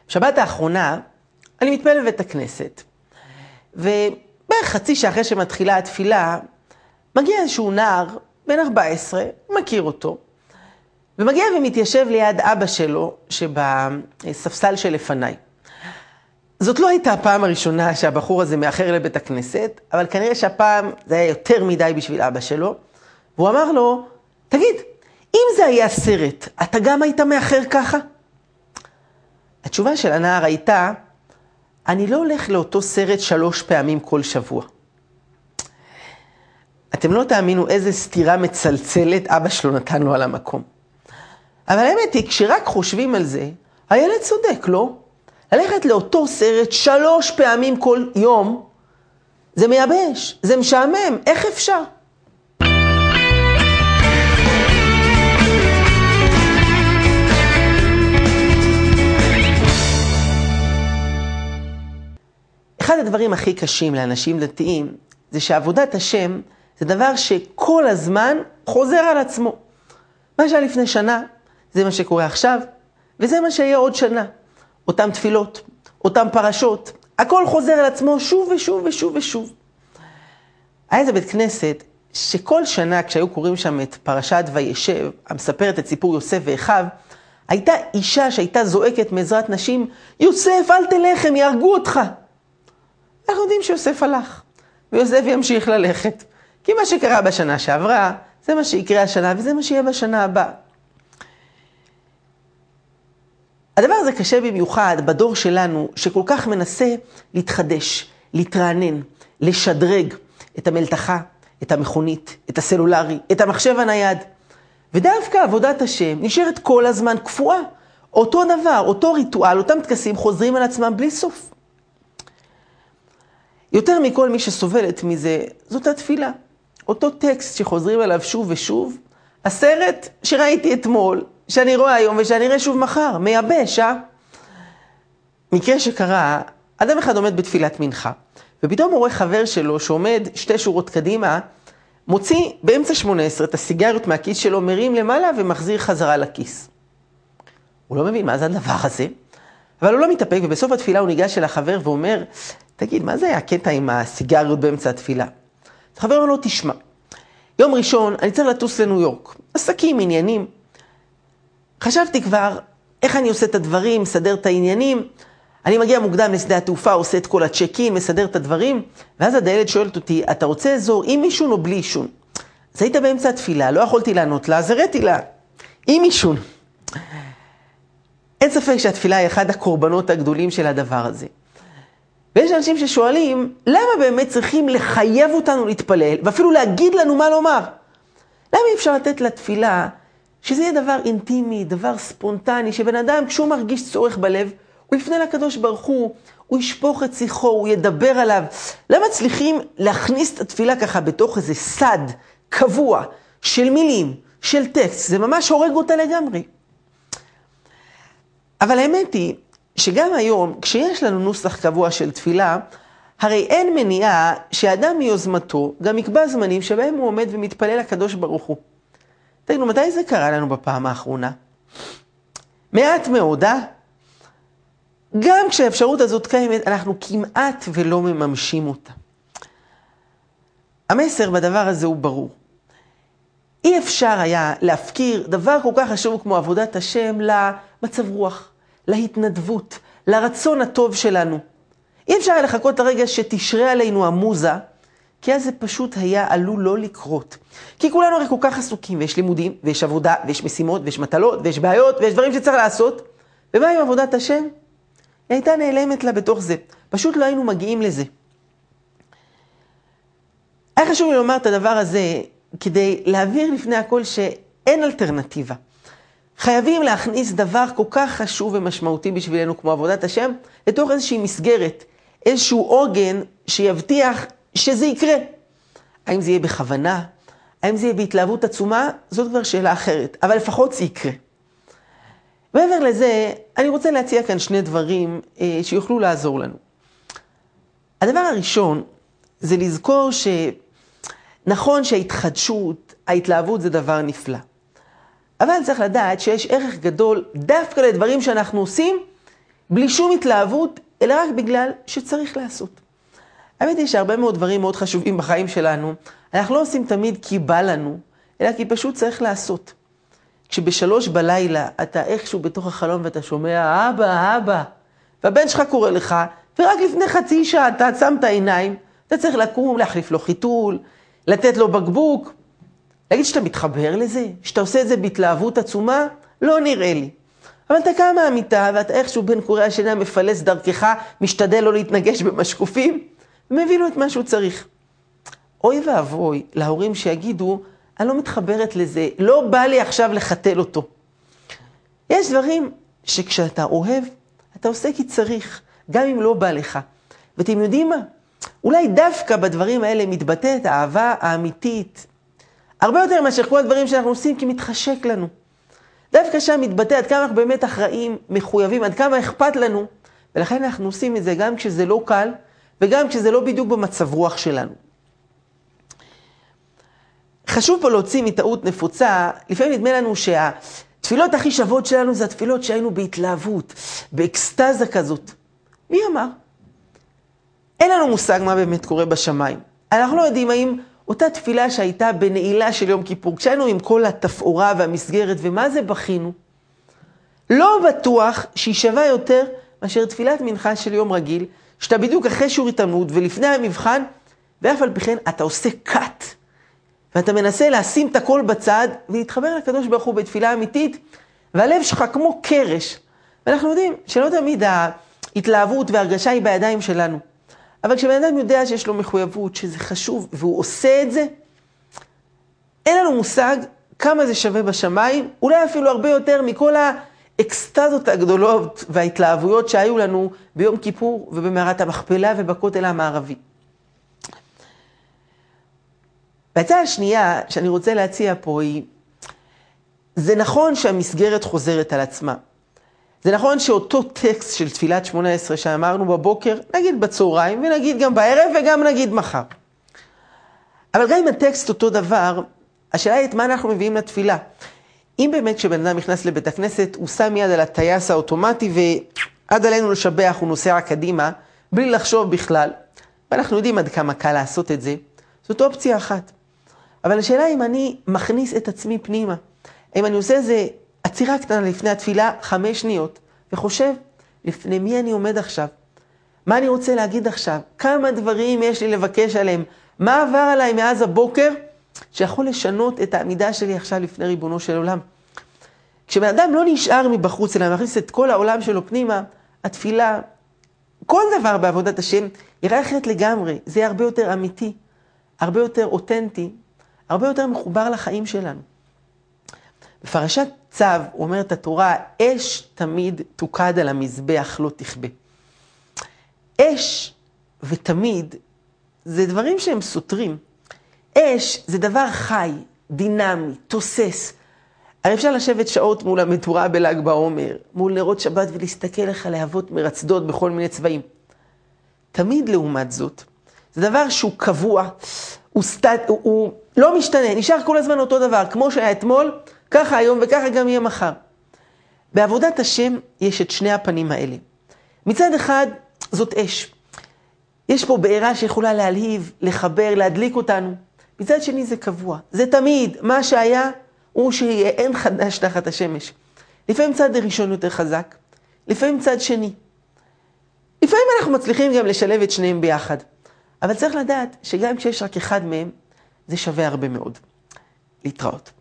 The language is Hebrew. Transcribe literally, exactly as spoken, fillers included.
שבת האחרונה אני מתפלל בבית הכנסת, ובערך חצי שעה אחרי שמתחילה התפילה, מגיע איזשהו נער בן ארבע עשרה, מכיר אותו, ומגיע ומתיישב ליד אבא שלו שבספסל שלפניי. זאת לא הייתה הפעם הראשונה שהבחור הזה מאחר לבית הכנסת, אבל כנראה שהפעם זה היה יותר מדי בשביל אבא שלו, והוא אמר לו, תגיד, אם זה היה סרט, אתה גם היית מאחר ככה? התשובה של הנער הייתה, אני לא הולך לאותו סרט שלוש פעמים כל שבוע. אתם לא תאמינו איזה סתירה מצלצלת אבא שלו נתן לו על המקום. אבל האמת היא, כשרק חושבים על זה, הילד צודק, לא? ללכת לאותו סרט שלוש פעמים כל יום, זה מייבש, זה משעמם, איך אפשר? אחד הדברים הכי קשים לאנשים דתיים, זה שעבודת השם זה דבר שכל הזמן חוזר על עצמו. מה שהיה לפני שנה, זה מה שקורה עכשיו, וזה מה שיהיה עוד שנה. אותם תפילות, אותם פרשות, הכל חוזר על עצמו שוב ושוב ושוב ושוב. היה איזה בית כנסת, שכל שנה כשהיו קוראים שם את פרשת וישב, המספרת את סיפור יוסף ואחיו, הייתה אישה שהייתה זועקת מעזרת נשים, יוסף אל תלך, הם יהרגו אותך. אנחנו יודעים שיוסף הלך, ויוסף ימשיך ללכת. כי מה שקרה בשנה שעברה, זה מה שיקרה השנה, וזה מה שיהיה בשנה הבאה. הדבר הזה קשה במיוחד בדור שלנו, שכל כך מנסה להתחדש, להתרענן, לשדרג את המלתחה, את המכונית, את הסלולרי, את המחשב הנייד. ודווקא עבודת השם נשארת כל הזמן קפואה. אותו דבר, אותו ריטואל, אותם תקסים חוזרים על עצמם בלי סוף. יותר מכל מי שסובלת מזה, זאת התפילה. אותו טקסט שחוזרים עליו שוב ושוב, הסרט שראיתי אתמול, שאני רואה היום ושאני אראה שוב מחר, מייבש, אה? מקרה שקרה, אדם אחד עומד בתפילת מנחה, ופתאום הוא רואה חבר שלו שעומד שתי שורות קדימה, מוציא באמצע שמונה עשרה את הסיגריות מהכיס שלו, מרים למעלה ומחזיר חזרה לכיס. הוא לא מבין מה זה הדבר הזה, אבל הוא לא מתאפק, ובסוף התפילה הוא ניגש אל החבר ואומר, תגיד, מה זה היה הקטע עם הסיגריות באמצע התפילה? החבר אומר לו, תשמע, יום ראשון אני צריך לטוס לניו יורק, עסקים, עניינים. חשבתי כבר איך אני עושה את הדברים, מסדר את העניינים. אני מגיע מוקדם לשדה התעופה, עושה את כל הצ'קים, מסדר את הדברים, ואז הדיילת שואלת אותי, אתה רוצה אזור עם אישון או בלי אישון? אז היית באמצע התפילה, לא יכולתי לענות לה, אז הראיתי לה, עם אישון. אין ספק שהתפילה היא אחד הקורבנות הגדולים של הדבר הזה. ויש אנשים ששואלים, למה באמת צריכים לחייב אותנו להתפלל, ואפילו להגיד לנו מה לומר? למה אי אפשר לתת לתפילה, שזה יהיה דבר אינטימי, דבר ספונטני, שבן אדם כשהוא מרגיש צורך בלב, הוא יפנה לקדוש ברוך הוא, הוא ישפוך את שיחו, הוא ידבר עליו. למה צריכים להכניס את התפילה ככה בתוך איזה סד קבוע של מילים, של טקסט? זה ממש הורג אותה לגמרי. אבל האמת היא, שגם היום, כשיש לנו נוסח קבוע של תפילה, הרי אין מניעה שאדם מיוזמתו גם יקבע זמנים שבהם הוא עומד ומתפלל לקדוש ברוך הוא. תגידו, מתי זה קרה לנו בפעם האחרונה? מעט מאוד, אה? גם כשהאפשרות הזאת קיימת, אנחנו כמעט ולא מממשים אותה. המסר בדבר הזה הוא ברור. אי אפשר היה להפקיר דבר כל כך חשוב כמו עבודת השם למצב רוח, להתנדבות, לרצון הטוב שלנו. אי אפשר היה לחכות לרגע שתשרה עלינו המוזה, כי אז זה פשוט היה עלול לא לקרות. כי כולנו הרי כל כך עסוקים, ויש לימודים, ויש עבודה, ויש משימות, ויש מטלות, ויש בעיות, ויש דברים שצריך לעשות. ומה עם עבודת השם? היא הייתה נעלמת לה בתוך זה. פשוט לא היינו מגיעים לזה. היה חשוב לי לומר את הדבר הזה, כדי להעביר לפני הכל שאין אלטרנטיבה. חייבים להכניס דבר כל כך חשוב ומשמעותי בשבילנו, כמו עבודת השם, לתוך איזושהי מסגרת, איזשהו עוגן שיבטיח שזה יקרה. האם זה יהיה בכוונה? האם זה יהיה בהתלהבות עצומה? זאת כבר שאלה אחרת, אבל לפחות זה יקרה. מעבר לזה, אני רוצה להציע כאן שני דברים אה, שיוכלו לעזור לנו. הדבר הראשון, זה לזכור שנכון שההתחדשות, ההתלהבות זה דבר נפלא. אבל צריך לדעת שיש ערך גדול דווקא לדברים שאנחנו עושים, בלי שום התלהבות, אלא רק בגלל שצריך לעשות. האמת היא שהרבה מאוד דברים מאוד חשובים בחיים שלנו, אנחנו לא עושים תמיד כי בא לנו, אלא כי פשוט צריך לעשות. כשבשלוש בלילה אתה איכשהו בתוך החלום ואתה שומע, אבא, אבא, והבן שלך קורא לך, ורק לפני חצי שעה אתה שם את העיניים, אתה צריך לקום, להחליף לו חיתול, לתת לו בקבוק. להגיד שאתה מתחבר לזה, שאתה עושה את זה בהתלהבות עצומה, לא נראה לי. אבל אתה קם מהמיטה ואתה איכשהו בין קורי השינה מפלס דרכך, משתדל לא להתנגש במשקופים, ומביא לו את מה שהוא צריך. אוי ואבוי להורים שיגידו, אני לא מתחברת לזה, לא בא לי עכשיו לחתל אותו. יש דברים שכשאתה אוהב, אתה עושה כי צריך, גם אם לא בא לך. ואתם יודעים מה? אולי דווקא בדברים האלה מתבטאת האהבה האמיתית. הרבה יותר מאשר כל הדברים שאנחנו עושים כי מתחשק לנו. דווקא שם מתבטא עד כמה אנחנו באמת אחראים, מחויבים, עד כמה אכפת לנו. ולכן אנחנו עושים את זה גם כשזה לא קל, וגם כשזה לא בדיוק במצב רוח שלנו. חשוב פה להוציא מטעות נפוצה, לפעמים נדמה לנו שהתפילות הכי שוות שלנו זה התפילות שהיינו בהתלהבות, באקסטזה כזאת. מי אמר? אין לנו מושג מה באמת קורה בשמיים. אנחנו לא יודעים האם אותה תפילה שהייתה בנעילה של יום כיפור, כשהיינו עם כל התפאורה והמסגרת ומה זה בכינו, לא בטוח שהיא שווה יותר מאשר תפילת מנחה של יום רגיל, שאתה בדיוק אחרי שיעור התעמלות ולפני המבחן, ואף על פי כן אתה עושה קאט, ואתה מנסה לשים את הכל בצד, ולהתחבר לקדוש ברוך הוא בתפילה אמיתית, והלב שלך כמו קרש. ואנחנו יודעים שלא תמיד ההתלהבות וההרגשה היא בידיים שלנו. אבל כשבן אדם יודע שיש לו מחויבות, שזה חשוב, והוא עושה את זה, אין לנו מושג כמה זה שווה בשמיים, אולי אפילו הרבה יותר מכל האקסטזות הגדולות וההתלהבויות שהיו לנו ביום כיפור ובמערת המכפלה ובכותל המערבי. והצעה השנייה שאני רוצה להציע פה היא, זה נכון שהמסגרת חוזרת על עצמה. זה נכון שאותו טקסט של תפילת שמונה עשרה שאמרנו בבוקר, נגיד בצהריים ונגיד גם בערב וגם נגיד מחר. אבל גם אם הטקסט אותו דבר, השאלה היא את מה אנחנו מביאים לתפילה. אם באמת כשבן אדם נכנס לבית הכנסת, הוא שם יד על הטייס האוטומטי ועד עלינו לשבח הוא נוסע קדימה, בלי לחשוב בכלל, ואנחנו יודעים עד כמה קל לעשות את זה, זאת אופציה אחת. אבל השאלה אם אני מכניס את עצמי פנימה, אם אני עושה איזה עצירה קטנה לפני התפילה, חמש שניות, וחושב, לפני מי אני עומד עכשיו? מה אני רוצה להגיד עכשיו? כמה דברים יש לי לבקש עליהם? מה עבר עליי מאז הבוקר, שיכול לשנות את העמידה שלי עכשיו לפני ריבונו של עולם? כשבן אדם לא נשאר מבחוץ, אלא מכניס את כל העולם שלו פנימה, התפילה, כל דבר בעבודת השם, יראה אחרת לגמרי. זה הרבה יותר אמיתי, הרבה יותר אותנטי, הרבה יותר מחובר לחיים שלנו. בפרשת צו, אומרת התורה, אש תמיד תוקד על המזבח, לא תכבה. אש ותמיד זה דברים שהם סותרים. אש זה דבר חי, דינמי, תוסס. הרי אפשר לשבת שעות מול המתורה בל"ג בעומר, מול נרות שבת ולהסתכל לך להבות מרצדות בכל מיני צבעים. תמיד לעומת זאת, זה דבר שהוא קבוע, הוא, סטט, הוא, הוא לא משתנה, נשאר כל הזמן אותו דבר, כמו שהיה אתמול, ככה היום וככה גם יהיה מחר. בעבודת השם יש את שני הפנים האלה. מצד אחד זאת אש. יש פה בעירה שיכולה להלהיב, לחבר, להדליק אותנו. מצד שני זה קבוע. זה תמיד, מה שהיה הוא שיהיה, אין חדש תחת השמש. לפעמים צד ראשון יותר חזק, לפעמים צד שני. לפעמים אנחנו מצליחים גם לשלב את שניהם ביחד. אבל צריך לדעת שגם כשיש רק אחד מהם, זה שווה הרבה מאוד. להתראות.